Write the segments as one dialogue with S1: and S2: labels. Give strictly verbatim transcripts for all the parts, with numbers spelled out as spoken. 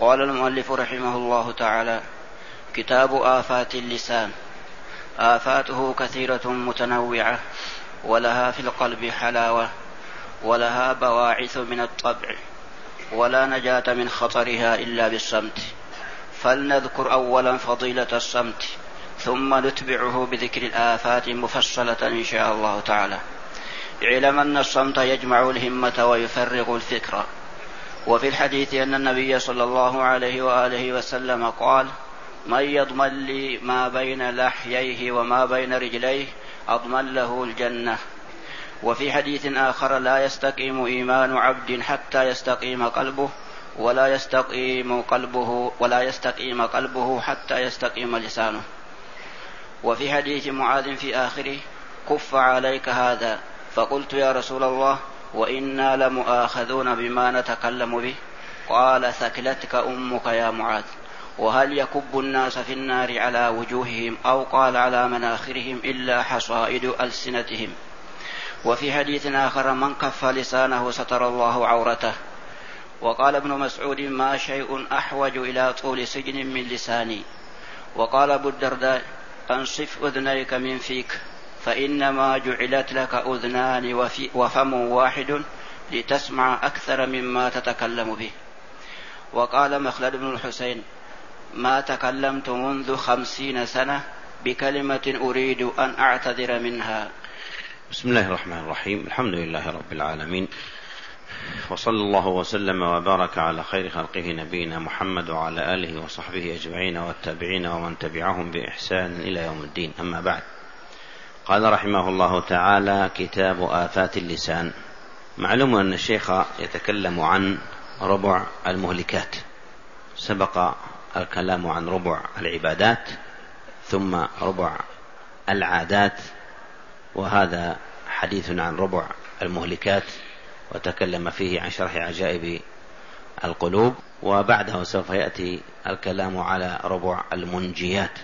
S1: قال المؤلف رحمه الله تعالى: كتاب آفات اللسان. آفاته كثيرة متنوعة، ولها في القلب حلاوة، ولها بواعث من الطبع، ولا نجاة من خطرها إلا بالصمت. فلنذكر أولا فضيلة الصمت، ثم نتبعه بذكر الآفات مفصلة إن شاء الله تعالى. اعلم أن الصمت يجمع الهمة ويفرغ الفكر. وفي الحديث أن النبي صلى الله عليه وآله وسلم قال: من يضمن لي ما بين لحييه وما بين رجليه أضمن له الجنة. وفي حديث آخر: لا يستقيم إيمان عبد حتى يستقيم قلبه، ولا يستقيم قلبه ولا يستقيم قلبه حتى يستقيم لسانه. وفي حديث معاذ في آخره: كف عليك هذا. فقلت: يا رسول الله، وإنا لمؤاخذون بما نتكلم به. قال: ثكلتك أمك يا معاذ. وهل يكب الناس في النار على وجوههم أو قال على مناخرهم إلا حصائد ألسنتهم. وفي حديث آخر: من كف لسانه ستر الله عورته. وقال ابن مسعود: ما شيء أحوج إلى طول سجن من لساني. وقال أبو الدرداء: أنصف أذنيك من فيك، فإنما جعلت لك أذنان وفم واحد لتسمع أكثر مما تتكلم به. وقال مخلد بن الحسين: ما تكلمت منذ خمسين سنة بكلمة أريد أن أعتذر منها.
S2: بسم الله الرحمن الرحيم. الحمد لله رب العالمين، وصلى الله وسلم وبارك على خير خلقه نبينا محمد وعلى آله وصحبه أجمعين والتابعين ومن تبعهم بإحسان إلى يوم الدين. أما بعد، قال رحمه الله تعالى: كتاب آفات اللسان. معلوم أن الشيخ يتكلم عن ربع المهلكات، سبق الكلام عن ربع العبادات، ثم ربع العادات، وهذا حديث عن ربع المهلكات، وتكلم فيه عن شرح عجائب القلوب، وبعده سوف يأتي الكلام على ربع المنجيات.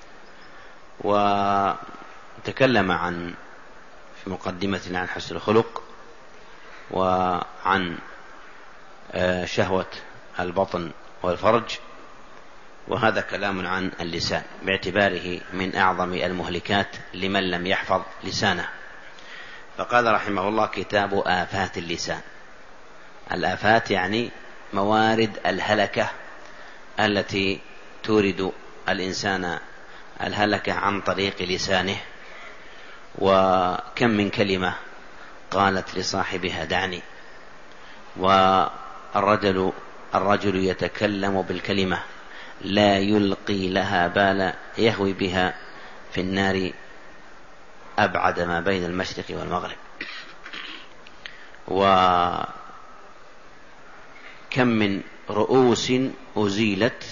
S2: وتكلم عن في مقدمة عن حسن الخلق، وعن شهوة البطن والفرج، وهذا كلام عن اللسان باعتباره من أعظم المهلكات لمن لم يحفظ لسانه. فقال رحمه الله: كتاب آفات اللسان. الآفات يعني موارد الهلكة التي تورد الإنسان الهلكة عن طريق لسانه. وكم من كلمة قالت لصاحبها دعني، والرجل الرجل يتكلم بالكلمة لا يلقي لها بالا يهوي بها في النار أبعد ما بين المشرق والمغرب. وكم من رؤوس أزيلت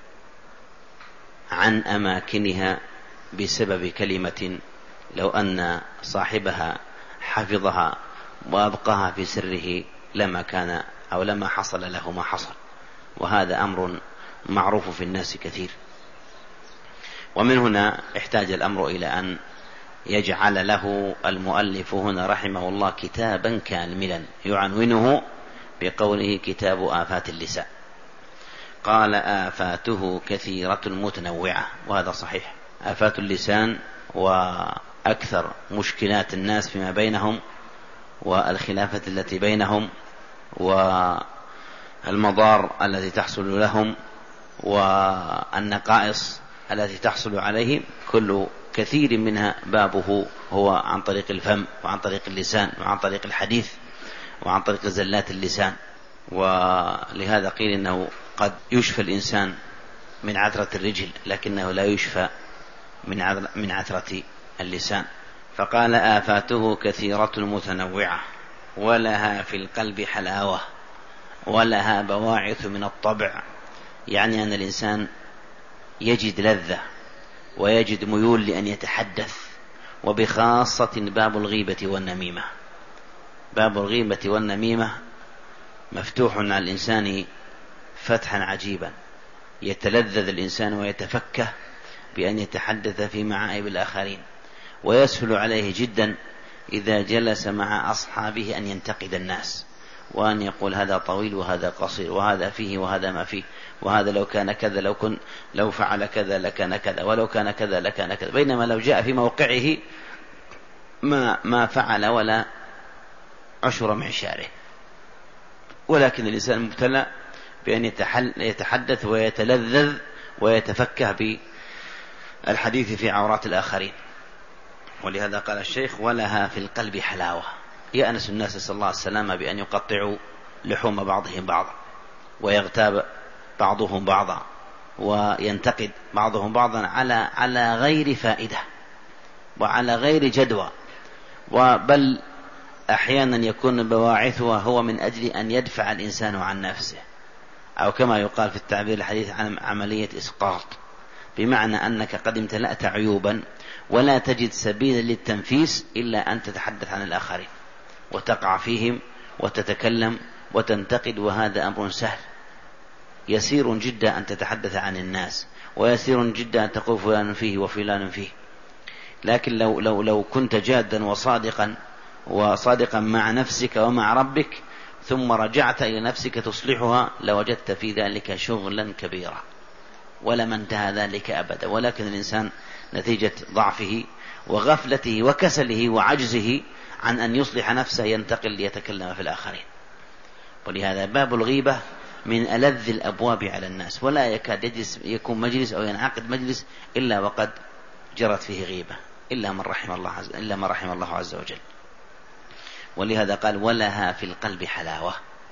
S2: عن أماكنها بسبب كلمة لو أن صاحبها حفظها وأبقاها في سره لما كان أو لما حصل له ما حصل. وهذا أمر معروف في الناس كثير. ومن هنا احتاج الأمر إلى أن يجعل له المؤلف هنا رحمه الله كتابا كاملا يعنونه بقوله: كتاب آفات اللسان. قال: آفاته كثيرة متنوعة. وهذا صحيح، آفات اللسان وأكثر مشكلات الناس فيما بينهم، والخلافة التي بينهم، والمضار التي تحصل لهم، والنقائص التي تحصل عليهم، كل كثير منها بابه هو عن طريق الفم، وعن طريق اللسان، وعن طريق الحديث، وعن طريق زلات اللسان. ولهذا قيل إنه قد يشفى الإنسان من عثرة الرجل، لكنه لا يشفى من عثرة اللسان. فقال: آفاته كثيرة متنوعة، ولها في القلب حلاوة، ولها بواعث من الطبع. يعني أن الإنسان يجد لذة ويجد ميول لأن يتحدث، وبخاصة باب الغيبة والنميمة. باب الغيبة والنميمة مفتوح على الإنسان فتحا عجيبا، يتلذذ الإنسان ويتفكه بأن يتحدث في معائب الآخرين، ويسهل عليه جدا إذا جلس مع أصحابه أن ينتقد الناس وأن يقول هذا طويل وهذا قصير، وهذا فيه وهذا ما فيه، وهذا لو كان كذا لو كن لو فعل كذا لكان كذا، ولو كان كذا لكان كذا، بينما لو جاء في موقعه ما ما فعل ولا عشر معشاره. ولكن الإنسان مبتلى بأن يتحدث ويتلذذ ويتفكه بالحديث في عورات الآخرين. ولهذا قال الشيخ: ولها في القلب حلاوة. يأنس الناس صلى الله عليه وسلم بأن يقطعوا لحوم بعضهم بعضا، ويغتاب بعضهم بعضا، وينتقد بعضهم بعضا على على غير فائدة وعلى غير جدوى، وبل أحيانا يكون بواعثها هو من أجل أن يدفع الإنسان عن نفسه، أو كما يقال في التعبير الحديث عن عملية إسقاط، بمعنى أنك قد امتلأت عيوبا ولا تجد سبيلا للتنفيس إلا أن تتحدث عن الآخرين وتقع فيهم وتتكلم وتنتقد. وهذا أمر سهل، يسير جدا أن تتحدث عن الناس، ويسير جدا أن تقول فلان فيه وفلان فيه. لكن لو, لو, لو كنت جادا وصادقا وصادقا مع نفسك ومع ربك، ثم رجعت إلى نفسك تصلحها، لوجدت في ذلك شغلا كبيرا ولما انتهى ذلك أبدا. ولكن الإنسان نتيجة ضعفه وغفلته وكسله وعجزه عن أن يصلح نفسه ينتقل ليتكلم في الآخرين. ولهذا باب الغيبة من ألذ الأبواب على الناس، ولا يكاد يجلس يكون مجلس أو ينعقد مجلس إلا وقد جرت فيه غيبة، إلا من رحم الله عز إلا من رحم الله عز وجل. ولهذا قال: ولها في القلب حلاوة،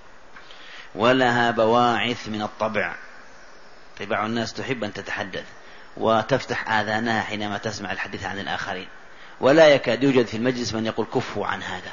S2: ولها بواعث من الطبع. طباع الناس تحب أن تتحدث وتفتح آذانها حينما تسمع الحديث عن الآخرين، ولا يكاد يوجد في المجلس من يقول كفوا عن هذا.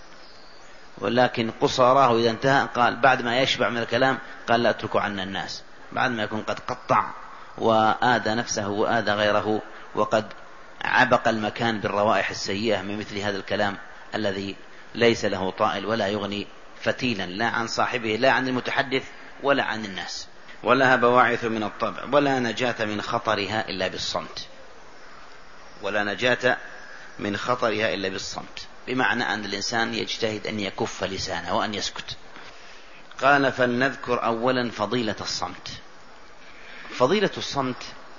S2: ولكن قصاراه إذا انتهى قال بعد ما يشبع من الكلام قال: لا اتركوا عنا الناس، بعد ما يكون قد قطع وآذى نفسه وآذى غيره وقد عبق المكان بالروائح السيئة من مثل هذا الكلام الذي ليس له طائل ولا يغني فتيلا، لا عن صاحبه لا عن المتحدث ولا عن الناس. ولها بواعث من الطبع، ولا نجاة من خطرها إلا بالصمت. ولا نجاة من خطرها إلا بالصمت، بمعنى أن الإنسان يجتهد أن يكف لسانه وأن يسكت. قال: فلنذكر أولا فضيلة الصمت. فضيلة الصمت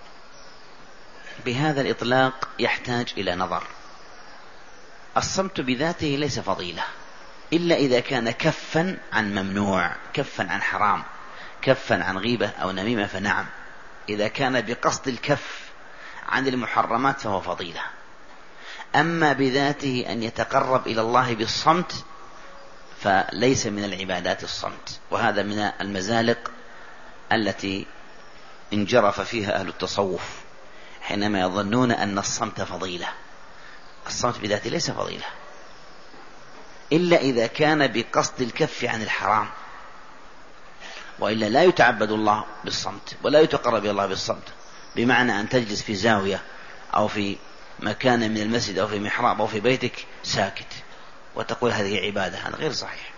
S2: بهذا الإطلاق يحتاج إلى نظر. الصمت بذاته ليس فضيلة إلا إذا كان كفا عن ممنوع، كفا عن حرام، كفا عن غيبة أو نميمة، فنعم. إذا كان بقصد الكف عن المحرمات فهو فضيلة. أما بذاته أن يتقرب إلى الله بالصمت فليس من العبادات الصمت، وهذا من المزالق التي انجرف فيها أهل التصوف حينما يظنون أن الصمت فضيلة. الصمت بذاته ليس فضيلة إلا إذا كان بقصد الكف عن الحرام، وإلا لا يتعبد الله بالصمت ولا يتقرب إلى الله بالصمت. بمعنى أن تجلس في زاوية أو في مكان من المسجد أو في محراب أو في بيتك ساكت وتقول هذه عبادة، هذا غير صحيح.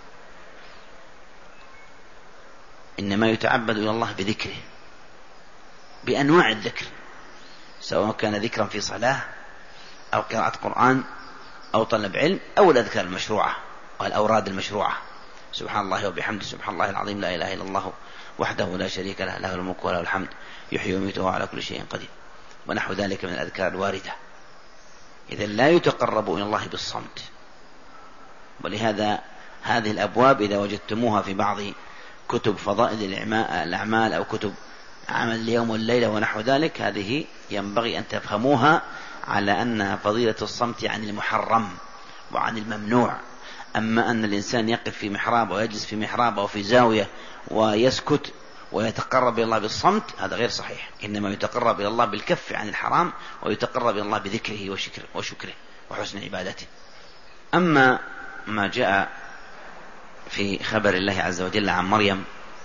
S2: إنما يتعبد إلى الله بذكره، بأنواع الذكر، سواء كان ذكرا في صلاة أو قراءة قرآن أو طلب علم أو الأذكار المشروعة والأوراد المشروعة: سبحان الله وبحمده، سبحان الله العظيم، لا إله إلا الله وحده لا شريك له، له الملك وله الحمد، يحيي ويميت وهو على كل شيء قدير، ونحو ذلك من الأذكار الواردة. إذا لا يتقرب إلى الله بالصمت. ولهذا هذه الأبواب إذا وجدتموها في بعض كتب فضائل الأعمال أو كتب عمل اليوم والليلة ونحو ذلك، هذه ينبغي أن تفهموها على أنها فضيلة الصمت عن المحرم وعن الممنوع. أما أن الإنسان يقف في محراب ويجلس في محراب أو في زاوية ويسكت ويتقرب إلى الله بالصمت، هذا غير صحيح. إنما يتقرب إلى الله بالكف عن الحرام، ويتقرب إلى الله بذكره وشكره, وشكره وحسن عبادته. أما ما جاء في خبر الله عز وجل عن مريم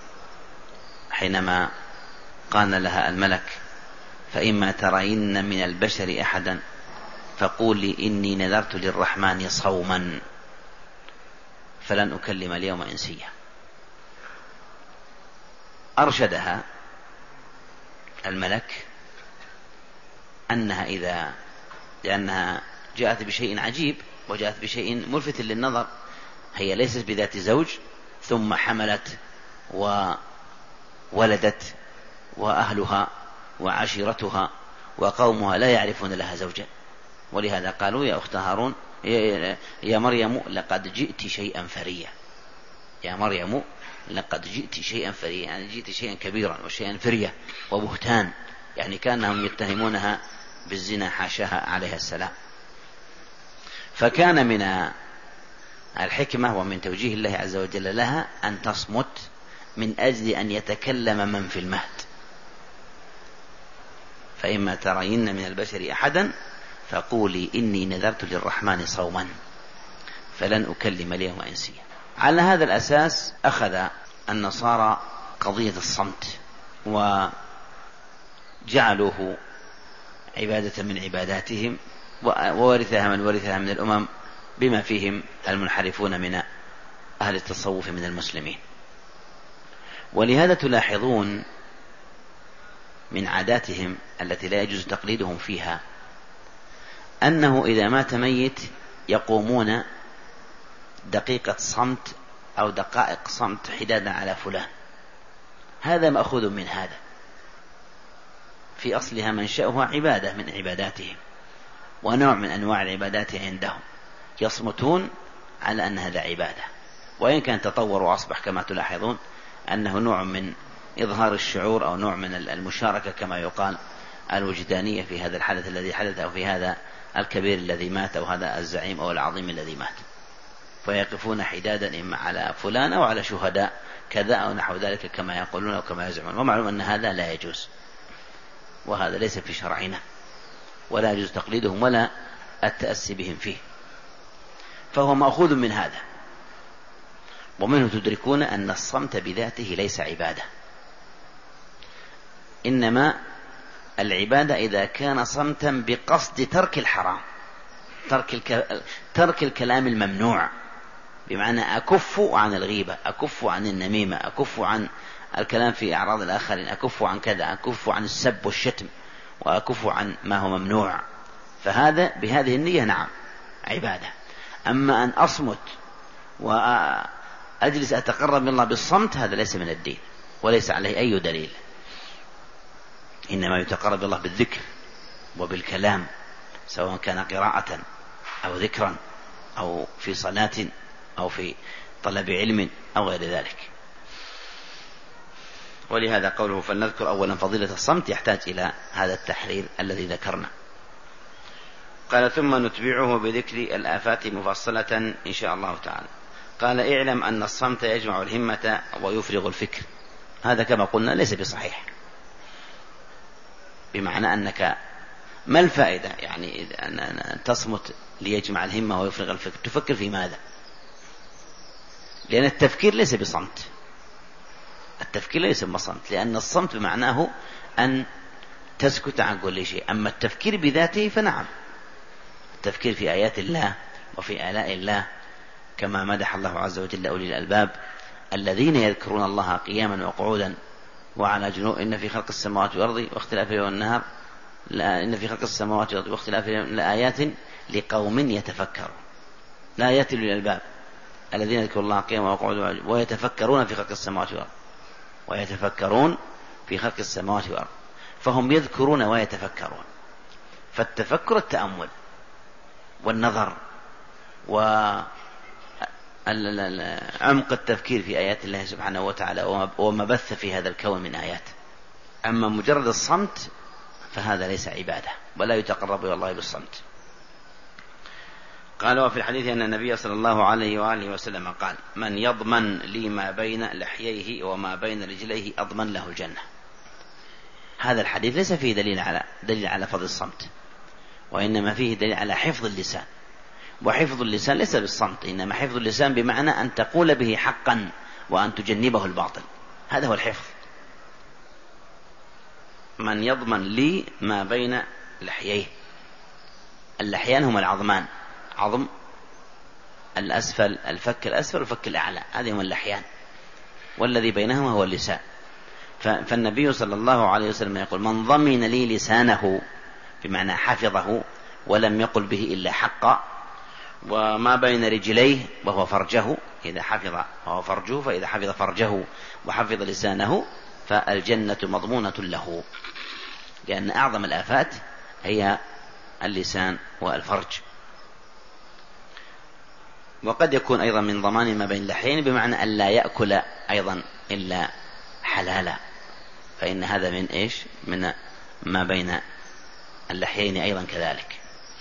S2: حينما قال لها الملك: فإما ترين من البشر أحدا فقولي إني نذرت للرحمن صوما فلن أكلم اليوم إنسيا. أرشدها الملك أنها إذا لأنها جاءت بشيء عجيب وجاءت بشيء ملفت للنظر، هي ليست بذات زوج ثم حملت وولدت وأهلها وعشيرتها وقومها لا يعرفون لها زوجا، ولهذا قالوا يا أخت هارون يا مريم لقد جئت شيئا فريا، يا مريم لقد جئت شيئا فريا، يعني جئت شيئا كبيرا وشيئا فريا وبهتان، يعني كانهم يتهمونها بالزنا حاشاها عليها السلام. فكان من الحكمة ومن توجيه الله عز وجل لها أن تصمت من أجل أن يتكلم من في المهد، فإما ترين من البشر أحدا فقولي إني نذرت للرحمن صوما فلن أكلم اليوم إنسيا. على هذا الأساس أخذ النصارى قضية الصمت وجعلوه عبادة من عباداتهم، وورثها من ورثها من الأمم بما فيهم المنحرفون من أهل التصوف من المسلمين. ولهذا تلاحظون من عاداتهم التي لا يجوز تقليدهم فيها أنه إذا مات ميت يقومون دقيقة صمت أو دقائق صمت حدادا على فلان. هذا مأخوذ من هذا، في أصلها منشأها عبادة من عباداتهم ونوع من أنواع العبادات عندهم، يصمتون على أن هذا عبادة، وإن كان تطور وأصبح كما تلاحظون أنه نوع من إظهار الشعور أو نوع من المشاركة كما يقال الوجدانية في هذا الحدث الذي حدث أو في هذا الكبير الذي مات أو هذا الزعيم أو العظيم الذي مات، فيقفون حدادا إما على فلان أو على شهداء كذا أو نحو ذلك كما يقولون أو كما يزعمون. ومعلوم أن هذا لا يجوز، وهذا ليس في شرعنا، ولا يجوز تقليدهم ولا التأسي بهم فيه، فهو مأخوذ من هذا. ومنه تدركون أن الصمت بذاته ليس عبادة، إنما العبادة إذا كان صمتا بقصد ترك الحرام، ترك, الك... ترك الكلام الممنوع، بمعنى أكف عن الغيبة، أكف عن النميمة، أكف عن الكلام في أعراض الآخرين، أكف عن كذا، أكف عن السب والشتم، وأكف عن ما هو ممنوع. فهذا بهذه النية نعم عبادة. أما أن أصمت وأجلس أتقرب من الله بالصمت هذا ليس من الدين وليس عليه أي دليل، إنما يتقرب الله بالذكر وبالكلام، سواء كان قراءة أو ذكرا أو في صلاة أو في طلب علم أو غير ذلك. ولهذا قوله فلنذكر أولا فضيلة الصمت يحتاج إلى هذا التحرير الذي ذكرنا. قال ثم نتبعه بذكر الآفات مفصلة إن شاء الله تعالى. قال اعلم أن الصمت يجمع الهمة ويفرغ الفكر. هذا كما قلنا ليس بصحيح، بمعنى أنك ما الفائدة يعني أن تصمت ليجمع الهمة ويفرغ الفكر؟ تفكر في ماذا؟ لأن التفكير ليس بصمت، التفكير ليس بصمت، لأن الصمت بمعناه أن تسكت عن كل شيء. أما التفكير بذاته فنعم، التفكير في آيات الله وفي آلاء الله، كما مدح الله عز وجل أولي الألباب الذين يذكرون الله قياما وقعودا وعلى جنوب إن في خلق السماوات والأرض واختلاف الليل والنهار إن في خلق السماوات والأرض واختلاف لآيات لقوم يتفكرون. لا يأتي للألباب الذين يذكرون الله قياما وقعودا ويتفكرون في خلق السماوات والأرض، ويتفكرون في خلق السماوات والأرض، فهم يذكرون ويتفكرون. فالتفكر التأمل والنظر وعمق التفكير في آيات الله سبحانه وتعالى وما بث في هذا الكون من آيات. أما مجرد الصمت فهذا ليس عبادة ولا يتقرب إلى الله بالصمت. قال وفي الحديث أن النبي صلى الله عليه وآله وسلم قال من يضمن لي ما بين لحييه وما بين رجليه أضمن له الجنة. هذا الحديث ليس فيه دليل على دليل على فضل الصمت، وإنما فيه دليل على حفظ اللسان. وحفظ اللسان ليس بالصمت، إنما حفظ اللسان بمعنى أن تقول به حقا وأن تجنبه الباطل، هذا هو الحفظ. من يضمن لي ما بين لحييه، اللحيان هما العظمان، عظم الأسفل الفك الأسفل والفك الأعلى، هذه هما اللحيان، والذي بينهما هو اللسان. فالنبي صلى الله عليه وسلم يقول من ضمن لي لسانه، بمعنى حفظه ولم يقل به إلا حقا، وما بين رجليه وهو فرجه إذا حفظ فهو فرجه، فإذا حفظ فرجه وحفظ لسانه فالجنة مضمونة له، لأن أعظم الآفات هي اللسان والفرج. وقد يكون أيضا من ضمان ما بين اللحيين بمعنى أن لا يأكل أيضا إلا حلالا، فإن هذا من إيش؟ من ما بين اللحيين أيضا كذلك.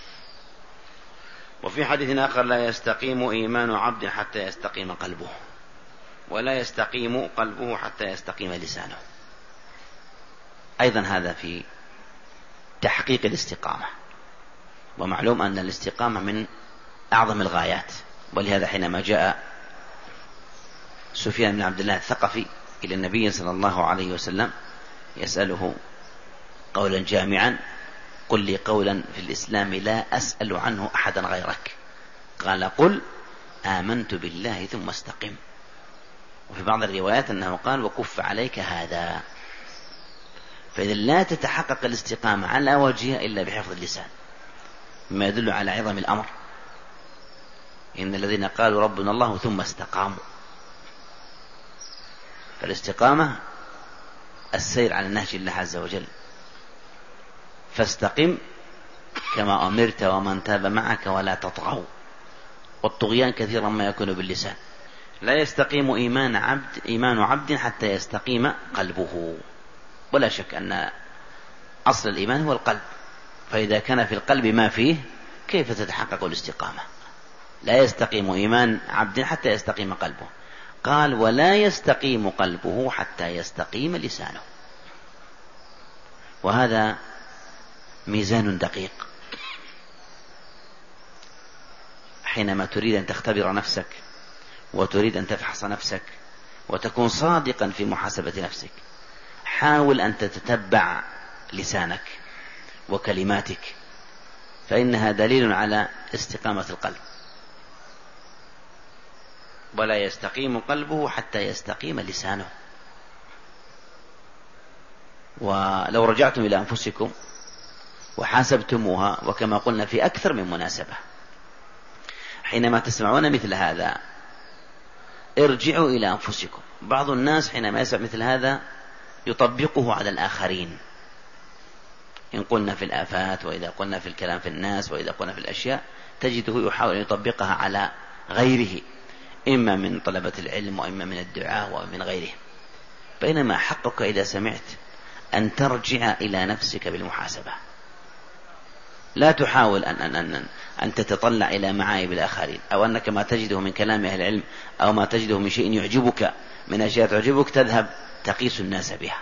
S2: وفي حديث آخر: لا يستقيم إيمان عبد حتى يستقيم قلبه، ولا يستقيم قلبه حتى يستقيم لسانه. أيضا هذا في تحقيق الاستقامة، ومعلوم أن الاستقامة من أعظم الغايات. ولهذا حينما جاء سفيان بن عبد الله الثقفي إلى النبي صلى الله عليه وسلم يسأله قولا جامعا: قل لي قولا في الإسلام لا أسأل عنه أحدا غيرك. قال: قل آمنت بالله ثم استقم. وفي بعض الروايات أنه قال: وكف عليك هذا. فإذا لا تتحقق الاستقامة على وجهها إلا بحفظ اللسان، مما يدل على عظم الأمر. إن الذين قالوا ربنا الله ثم استقاموا. فالاستقامة السير على نهج الله عز وجل، فاستقم كما أمرت ومن تاب معك ولا تطغوا. والطغيان كثيرا ما يكون باللسان. لا يستقيم إيمان عبد إيمان عبد حتى يستقيم قلبه. ولا شك أن أصل الإيمان هو القلب، فإذا كان في القلب ما فيه كيف تتحقق الاستقامة؟ لا يستقيم إيمان عبد حتى يستقيم قلبه. قال: ولا يستقيم قلبه حتى يستقيم لسانه. وهذا ميزان دقيق. حينما تريد أن تختبر نفسك وتريد أن تفحص نفسك وتكون صادقا في محاسبة نفسك، حاول أن تتتبع لسانك وكلماتك، فإنها دليل على استقامة القلب. ولا يستقيم قلبه حتى يستقيم لسانه. ولو رجعتم إلى أنفسكم وحاسبتموها، وكما قلنا في أكثر من مناسبة، حينما تسمعون مثل هذا ارجعوا إلى أنفسكم. بعض الناس حينما يسمع مثل هذا يطبقه على الآخرين، إن قلنا في الآفات، وإذا قلنا في الكلام في الناس، وإذا قلنا في الأشياء، تجده يحاول أن يطبقها على غيره، إما من طلبة العلم وإما من الدعاء ومن غيره. بينما حقك إذا سمعت أن ترجع إلى نفسك بالمحاسبة، لا تحاول أن, أن, أن, أن تتطلع إلى معايب الآخرين، أو أنك ما تجده من كلام أهل العلم أو ما تجده من شيء يعجبك، من أشياء تعجبك، تذهب تقيس الناس بها.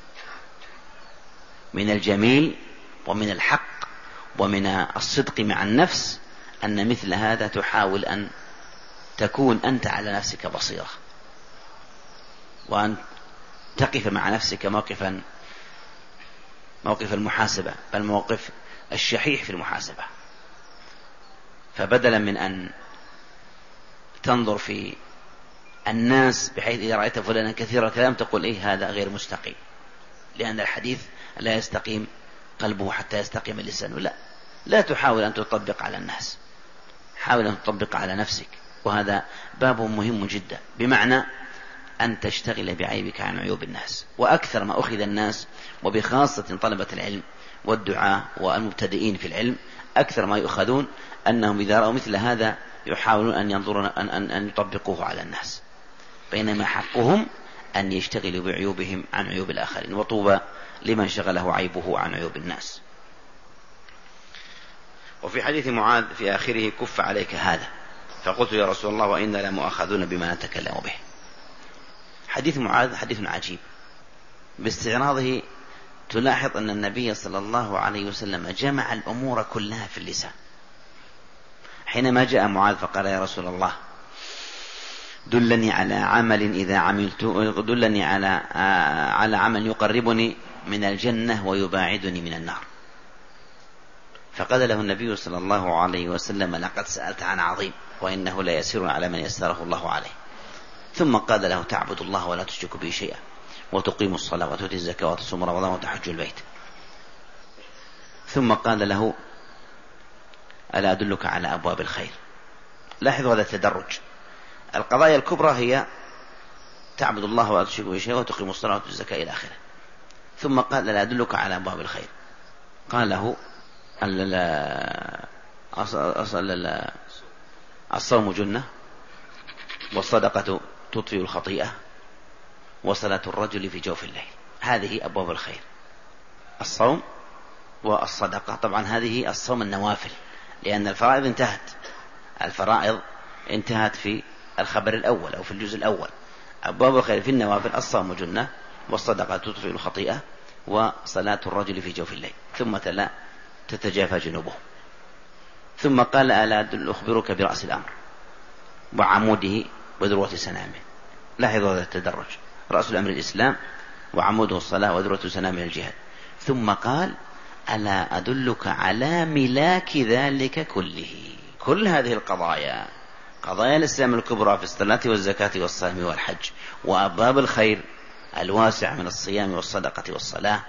S2: من الجميل ومن الحق ومن الصدق مع النفس أن مثل هذا تحاول أن تكون أنت على نفسك بصيرة، وأن تقف مع نفسك موقفا موقف المحاسبة، بل موقف الشحيح في المحاسبة. فبدلا من أن تنظر في الناس بحيث إذا رأيت فلانا كثير الكلام تقول إيه هذا غير مستقيم، لأن الحديث لا يستقيم قلبه حتى يستقيم لسانه. لا لا تحاول أن تطبق على الناس، حاول أن تطبق على نفسك. وهذا باب مهم جدا، بمعنى أن تشتغل بعيبك عن عيوب الناس. وأكثر ما أخذ الناس، وبخاصة طلبة العلم والدعاء والمبتدئين في العلم، أكثر ما يؤخذون أنهم إذا رأوا مثل هذا يحاولون أن ينظرون أن, أن, أن يطبقوه على الناس، بينما حقهم أن يشتغلوا بعيوبهم عن عيوب الآخرين. وطوبى لمن شغله عيبه عن عيوب الناس. وفي حديث معاذ في آخره: كف عليك هذا. فقلت: يا رسول الله وإنا لمؤاخذون بما نتكلم به. حديث معاذ حديث عجيب، باستعراضه تلاحظ أن النبي صلى الله عليه وسلم جمع الأمور كلها في اللسان. حينما جاء معاذ فقال: يا رسول الله دلني على عمل إذا عملت دلني على على عمل يقربني من الجنة ويباعدني من النار. فقال له النبي صلى الله عليه وسلم: لقد سألت عن عظيم، وإنه لا يسير على من يسره الله عليه. ثم قال له: تعبد الله ولا تشرك به شيئا، وتقيم الصلاة وتؤتي الزكاة وتصوم رمضان وتحج البيت. ثم قال له: ألا أدلك على أبواب الخير. لاحظوا هذا التدرج. القضايا الكبرى هي تعبد الله ولا تشرك به شيئا وتقيم الصلاة وتؤتي الزكاة إلى آخره. ثم قال لا أدلك على أبواب الخير؟ قال له الصوم جنة، والصدقة تطفئ الخطيئة، وصلاة الرجل في جوف الليل. هذه أبواب الخير، الصوم والصدقة. طبعا هذه الصوم النوافل، لأن الفرائض انتهت، الفرائض انتهت في الخبر الأول أو في الجزء الأول. أبواب الخير في النوافل الصوم جنة، والصدقة تطفئ الخطيئة، وصلاة الرجل في جوف الليل. ثم تلا تتجافى جنوبه. ثم قال ألا أخبرك برأس الأمر وعموده وذروة سنامه؟ لاحظ هذا التدرج، رأس الأمر الإسلام، وعموده الصلاة، وذروة سنامه الجهاد. ثم قال ألا أدلك على ملاك ذلك كله؟ كل هذه القضايا، قضايا الإسلام الكبرى في الصلاة والزكاة والصوم والحج، وأبواب الخير الواسع من الصيام والصدقة والصلاة،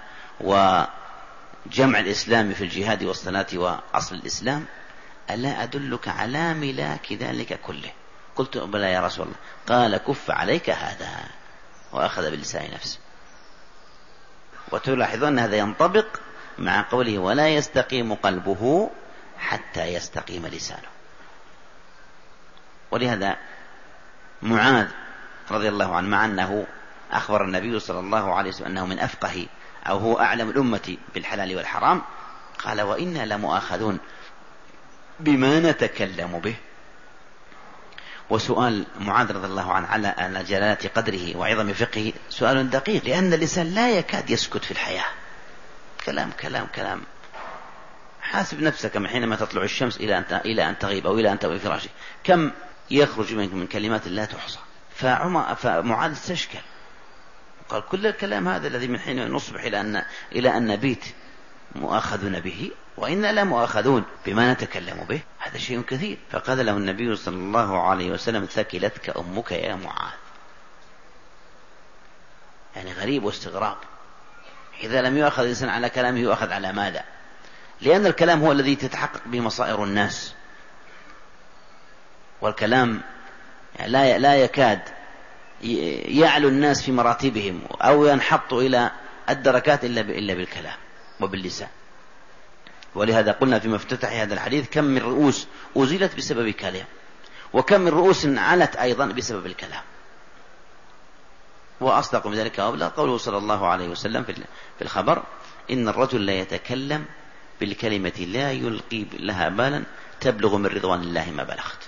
S2: وجمع الإسلام في الجهاد والصلاة وأصل الإسلام، ألا أدلك على ملاك ذلك كله؟ قلت بلى يا رسول الله. قال كف عليك هذا، وأخذ بلسان نفسه. وتلاحظون هذا ينطبق مع قوله ولا يستقيم قلبه حتى يستقيم لسانه. ولهذا معاذ رضي الله عنه، مع أنه أخبر النبي صلى الله عليه وسلم أنه من أفقه أو هو أعلم الأمة بالحلال والحرام، قال وإنا لمؤاخذون بما نتكلم به. وسؤال معاذ رضي الله عنه على جلالة قدره وعظم فقهه سؤال دقيق، لأن اللسان لا يكاد يسكت في الحياة، كلام كلام كلام. حاسب نفسك من حينما تطلع الشمس إلى أن تغيب أو إلى أن تغيب فراشك، كم يخرج منك من كلمات لا تحصى. فمعاذ استشكل، قال كل الكلام هذا الذي من حين نصبح إلى أن إلى أن نبيت مؤاخذون به، وإنا لا مؤاخذون بما نتكلم به، هذا شيء كثير. فقال له النبي صلى الله عليه وسلم ثكلتك أمك يا معاذ. يعني غريب واستغراب، إذا لم يؤخذ الإنسان على كلامه يؤخذ على ماذا؟ لأن الكلام هو الذي تتحقق به مصائر الناس، والكلام لا لا يكاد يعلو الناس في مراتبهم أو ينحط إلى الدركات إلا بالكلام وباللسان. ولهذا قلنا فيما افتتح هذا الحديث كم من رؤوس أزيلت بسبب كلام، وكم من رؤوس علت أيضا بسبب الكلام. وأصدق من ذلك وأبلغ قوله صلى الله عليه وسلم في الخبر إن الرجل لا يتكلم بالكلمة لا يلقي لها بالا تبلغ من رضوان الله ما بلغت،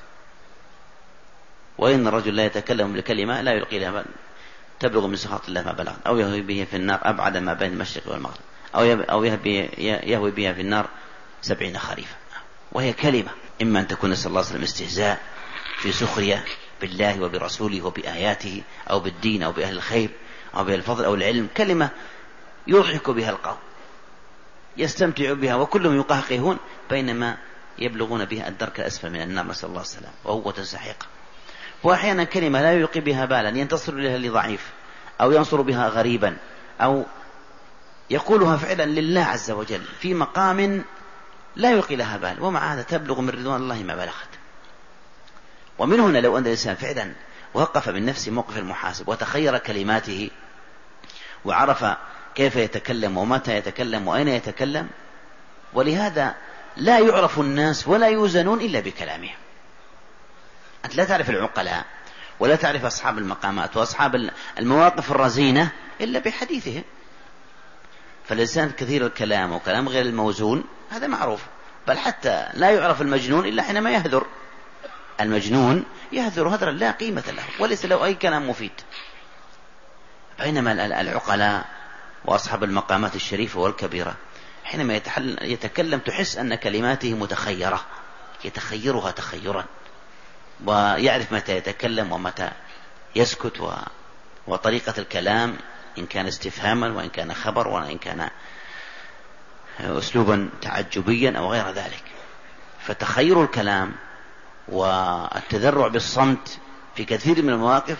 S2: وإن الرجل لا يتكلم بالكلمة لا يلقي لها بالا تبلغ من سخط الله ما بلغت، أو يهوي به في النار أبعد ما بين المشرق والمغرب، أو يهوي بها في النار سبعين خريفا. وهي كلمة إما أن تكون نسأل الله عليه وسلم استهزاء في سخرية بالله وبرسوله وبآياته أو بالدين أو بأهل الخير أو بأهل الفضل أو العلم، كلمة يضحك بها القوم يستمتع بها وكلهم يقهقهون، بينما يبلغون بها الدرك الأسفل من النار نسأل الله السلام وهو تسحق. وأحيانا كلمة لا يلقي بها بالا ينتصر لها لضعيف أو ينصر بها غريبا أو يقولها فعلا لله عز وجل في مقام لا يلقي لها بال، ومع هذا تبلغ من رضوان الله ما بلغت. ومن هنا لو أن الإنسان فعلا وقف من نفسه موقف المحاسب وتخير كلماته وعرف كيف يتكلم ومتى يتكلم وأين يتكلم، ولهذا لا يعرف الناس ولا يوزنون إلا بكلامهم. أنت لا تعرف العقلاء ولا تعرف أصحاب المقامات وأصحاب المواقف الرزينة إلا بحديثهم. فالإنسان كثير الكلام وكلام غير الموزون هذا معروف، بل حتى لا يعرف المجنون إلا حينما يهذر. المجنون يهذر هذرا لا قيمة له وليس له أي كلام مفيد، بينما العقلاء وأصحاب المقامات الشريفة والكبيرة حينما يتكلم تحس أن كلماته متخيرة، يتخيرها تخيرا، ويعرف متى يتكلم ومتى يسكت، و... وطريقة الكلام إن كان استفهاما وإن كان خبر وإن كان أسلوبا تعجبيا أو غير ذلك. فتخير الكلام والتذرع بالصمت في كثير من المواقف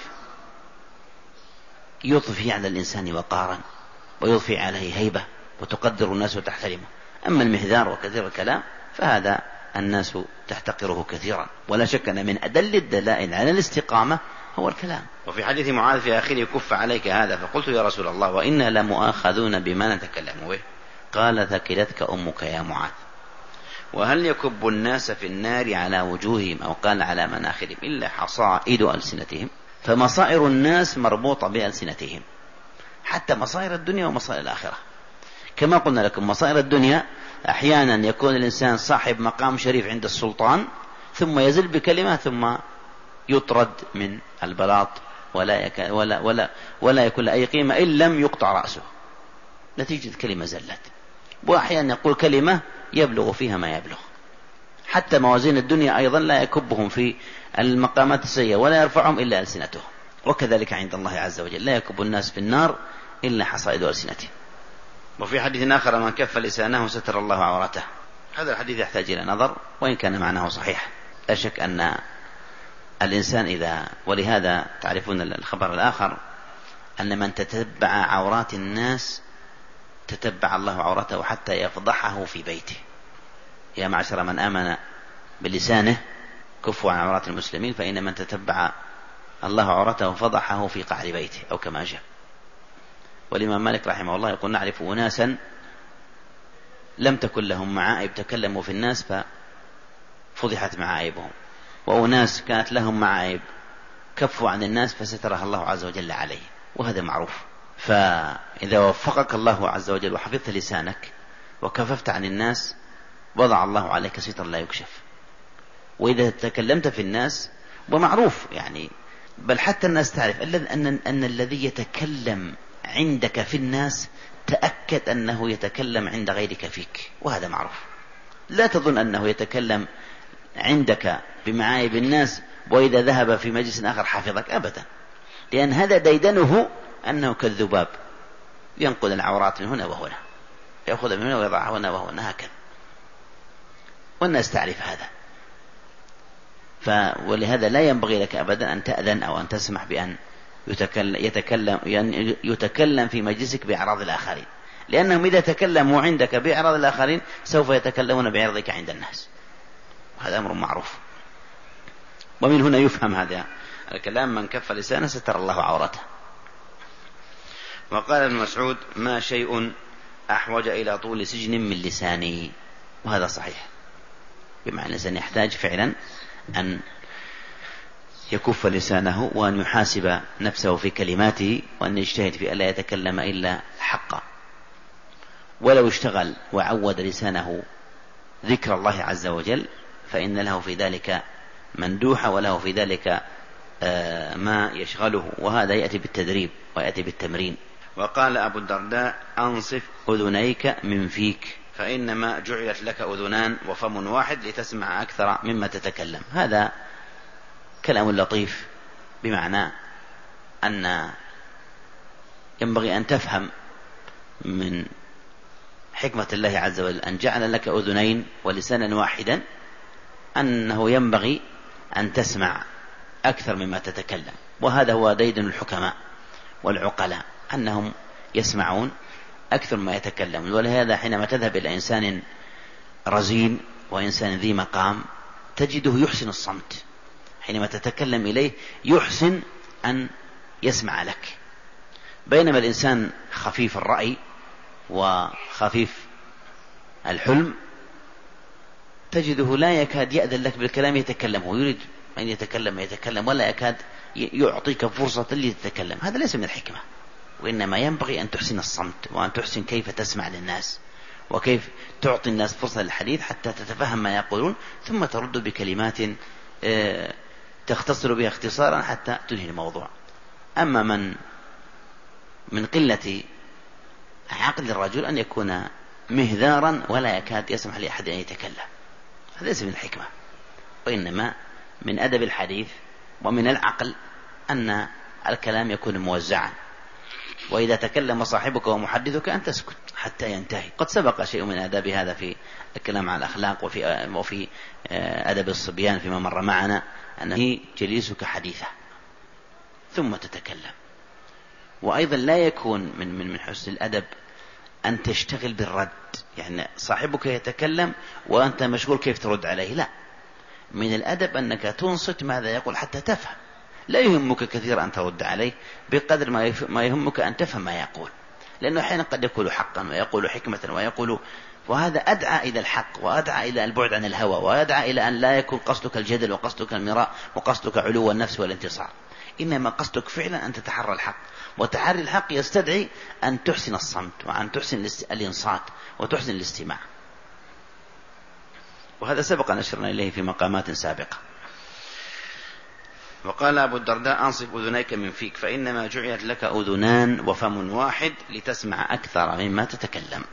S2: يضفي على الإنسان وقارا ويضفي عليه هيبة وتقدر الناس وتحترمه. أما المهذار وكثير الكلام فهذا الناس تحتقره كثيرا. ولا شك أن من أدل الدلائل على الاستقامة هو الكلام. وفي حديث معاذ في آخره: كف عليك هذا. فقلت: يا رسول الله، وإنا لمؤاخذون بما نتكلم به. قال: ثكلتك أمك يا معاذ. وهل يكب الناس في النار على وجوههم أو قال على مناخرهم إلا حصائد ألسنتهم؟ فمصائر الناس مربوطة بألسنتهم، حتى مصائر الدنيا ومصائر الآخرة. كما قلنا لكم، مصائر الدنيا أحيانا يكون الإنسان صاحب مقام شريف عند السلطان ثم يزل بكلمة ثم يطرد من البلاط ولا, يك... ولا, ولا, ولا يكون له أي قيمة إن لم يقطع رأسه نتيجة كلمة زلت. وأحيانا يقول كلمة يبلغ فيها ما يبلغ. حتى موازين الدنيا أيضا لا يكبهم في المقامات السيئة ولا يرفعهم إلا ألسنتهم. وكذلك عند الله عز وجل لا يكب الناس في النار إلا حصائد ألسنتهم. وفي حديث آخر: من كف لسانه ستر الله عورته. هذا الحديث يحتاج إلى نظر وإن كان معناه صحيح. لا شك أن الإنسان إذا، ولهذا تعرفون الخبر الآخر أن من تتبع عورات الناس تتبع الله عورته حتى يفضحه في بيته. يا معشر من آمن بلسانه كفوا عن عورات المسلمين فإن من تتبع الله عورته فضحه في قعر بيته، أو كما جاء. والإمام مالك رحمه الله يقول: نعرف أناسا لم تكن لهم معائب تكلموا في الناس ففضحت معائبهم، وأناس كانت لهم معائب كفوا عن الناس فسترها الله عز وجل عليه، وهذا معروف. فإذا وفقك الله عز وجل وحفظت لسانك وكففت عن الناس وضع الله عليك ستر لا يكشف. وإذا تكلمت في الناس ومعروف يعني، بل حتى الناس تعرف أن, أن الذي يتكلم عندك في الناس تأكد أنه يتكلم عند غيرك فيك، وهذا معروف. لا تظن أنه يتكلم عندك بمعايب الناس وإذا ذهب في مجلس آخر حافظك، أبدا، لأن هذا ديدنه أنه كالذباب ينقل العورات من هنا وهنا، يأخذ من هنا ويضعها هنا وهنا هكذا، والناس تعرف هذا. ف... ولهذا لا ينبغي لك أبدا أن تأذن أو أن تسمح بأن يتكلم, يتكلم, يعني يتكلم في مجلسك بأعراض الآخرين، لأنهم إذا تكلموا عندك بأعراض الآخرين سوف يتكلمون بعرضك عند الناس، وهذا أمر معروف. ومن هنا يفهم هذا الكلام: من كف لسانه ستر الله عورته. وقال ابن مسعود: ما شيء أحوج إلى طول سجن من لساني. وهذا صحيح، بمعنى الإنسان يحتاج فعلا أن يكف لسانه وأن يحاسب نفسه في كلماته وأن يجتهد في ألا يتكلم إلا حقا. ولو اشتغل وعود لسانه ذكر الله عز وجل فإن له في ذلك مندوحة وله في ذلك ما يشغله، وهذا يأتي بالتدريب ويأتي بالتمرين. وقال أبو الدرداء: أنصف أذنيك من فيك فإنما جعلت لك أذنان وفم واحد لتسمع أكثر مما تتكلم. هذا كلام لطيف، بمعنى أن ينبغي أن تفهم من حكمة الله عز وجل أن جعل لك أذنين ولسانا واحدا أنه ينبغي أن تسمع أكثر مما تتكلم. وهذا هو ديدن الحكماء والعقلاء، أنهم يسمعون أكثر ما يتكلمون. ولهذا حينما تذهب إلى إنسان رزين وإنسان ذي مقام تجده يحسن الصمت، حينما تتكلم إليه يحسن أن يسمع لك. بينما الإنسان خفيف الرأي وخفيف الحلم تجده لا يكاد يأذن لك بالكلام، يتكلم، هو يريد أن يتكلم يتكلم ولا يكاد يعطيك فرصة لتتكلم. هذا ليس من الحكمة، وإنما ينبغي أن تحسن الصمت وأن تحسن كيف تسمع للناس وكيف تعطي الناس فرصة للحديث حتى تتفهم ما يقولون، ثم ترد بكلمات تختصر بها اختصارا حتى تنهي الموضوع. أما من من قلة عقل الرجل أن يكون مهذارا ولا يكاد يسمح لأحد أن يتكلم، هذا ليس من الحكمة، وإنما من أدب الحديث ومن العقل أن الكلام يكون موزعا، وإذا تكلم صاحبك ومحدثك أن تسكت حتى ينتهي. قد سبق شيء من آداب هذا في الكلام عن الأخلاق وفي, وفي أدب الصبيان فيما مر معنا، أنه جليسك حديثة ثم تتكلم. وأيضا لا يكون من, من, من حسن الأدب أن تشتغل بالرد، يعني صاحبك يتكلم وأنت مشغول كيف ترد عليه، لا، من الأدب أنك تنصت ماذا يقول حتى تفهم. لا يهمك كثير أن ترد عليه بقدر ما يهمك أن تفهم ما يقول، لأنه أحيانا قد يقول حقا ويقول حكمة ويقول، وهذا أدعى إلى الحق وأدعى إلى البعد عن الهوى، وأدعى إلى أن لا يكون قصدك الجدل وقصدك المراء وقصدك علو النفس والانتصار، إنما قصدك فعلا أن تتحرى الحق، وتحري الحق يستدعي أن تحسن الصمت وأن تحسن الإنصات وتحسن الاستماع. وهذا سبق أن أشرنا إليه في مقامات سابقة. وقال أبو الدرداء: أنصف أذنيك من فيك فإنما جعلت لك أذنان وفم واحد لتسمع أكثر مما تتكلم.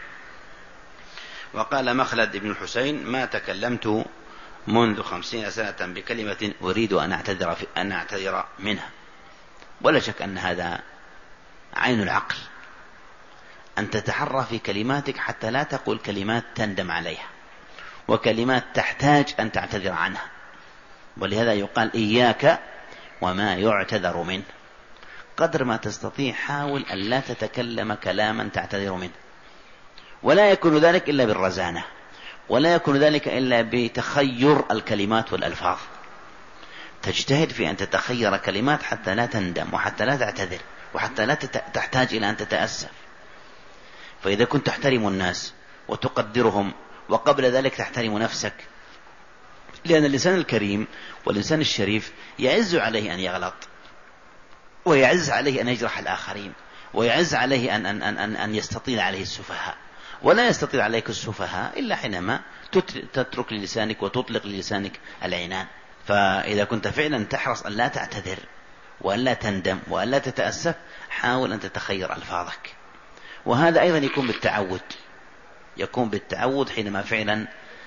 S2: وقال مخلد بن الحسين: ما تكلمت منذ خمسين سنة بكلمة أريد أن أعتذر, أن أعتذر منها. ولا شك أن هذا عين العقل، أن تتحرى في كلماتك حتى لا تقول كلمات تندم عليها وكلمات تحتاج أن تعتذر عنها. ولهذا يقال: إياك وما يعتذر منه، قدر ما تستطيع حاول أن لا تتكلم كلاما تعتذر منه، ولا يكون ذلك إلا بالرزانة، ولا يكون ذلك إلا بتخير الكلمات والألفاظ. تجتهد في أن تتخير كلمات حتى لا تندم وحتى لا تعتذر وحتى لا تحتاج إلى أن تتأسف. فإذا كنت تحترم الناس وتقدرهم وقبل ذلك تحترم نفسك، لأن اللسان الكريم والإنسان الشريف يعز عليه أن يغلط، ويعز عليه أن يجرح الآخرين، ويعز عليه أن, أن, أن, أن يستطيل عليه السفهاء، ولا يستطيل عليك السفهاء إلا حينما تترك للسانك وتطلق للسانك العنان. فإذا كنت فعلا تحرص أن لا تعتذر وأن لا تندم وأن لا تتأسف، حاول أن تتخير ألفاظك. وهذا أيضا يكون بالتعود، يكون بالتعود حينما فعلا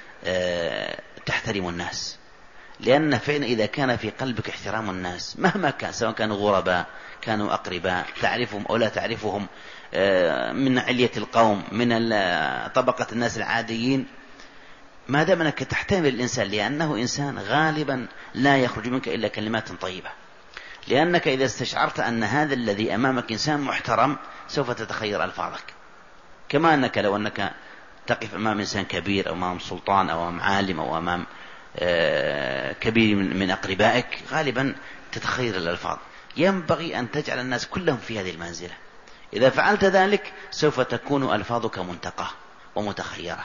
S2: تحترم الناس، لأن فعلا إذا كان في قلبك احترام الناس مهما كان، سواء كانوا غرباء كانوا أقرباء تعرفهم أو لا تعرفهم، من علية القوم من طبقة الناس العاديين، ما دام أنك تحترم الإنسان لأنه إنسان غالبا لا يخرج منك إلا كلمات طيبة، لأنك إذا استشعرت أن هذا الذي أمامك إنسان محترم سوف تتخير ألفاظك. كما أنك لو أنك تقف أمام إنسان كبير أو أمام سلطان أو أمام عالم أو أمام كبير من أقربائك غالبا تتخير الألفاظ. ينبغي أن تجعل الناس كلهم في هذه المنزلة، إذا فعلت ذلك سوف تكون ألفاظك منتقة ومتخيرة.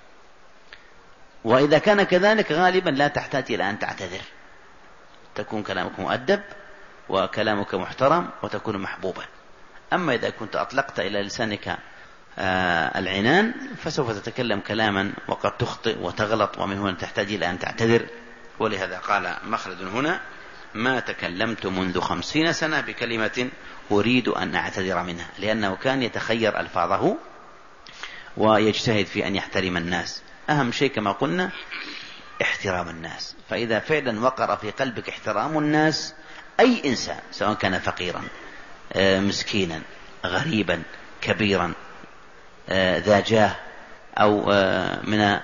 S2: وإذا كان كذلك غالبا لا تحتاج إلى أن تعتذر، تكون كلامك مؤدب وكلامك محترم وتكون محبوبا. أما إذا كنت أطلقت إلى لسانك آه العنان فسوف تتكلم كلاما وقد تخطئ وتغلط، ومن هنا تحتاج إلى أن تعتذر. ولهذا قال مخلد هنا: ما تكلمت منذ خمسين سنة بكلمة أريد أن أعتذر منها، لأنه كان يتخير ألفاظه ويجتهد في أن يحترم الناس. أهم شيء كما قلنا احترام الناس. فإذا فعلا وقر في قلبك احترام الناس، أي إنسان سواء كان فقيرا مسكينا غريبا كبيرا ذا جاه أو من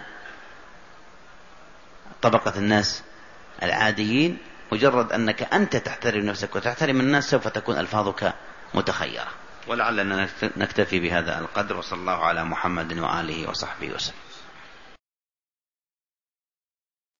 S2: طبقة الناس العاديين، مجرد أنك أنت تحترم نفسك وتحترم الناس سوف تكون ألفاظك متخيرة. ولعلنا نكتفي بهذا القدر، وصلى الله على محمد وآله وصحبه وسلم.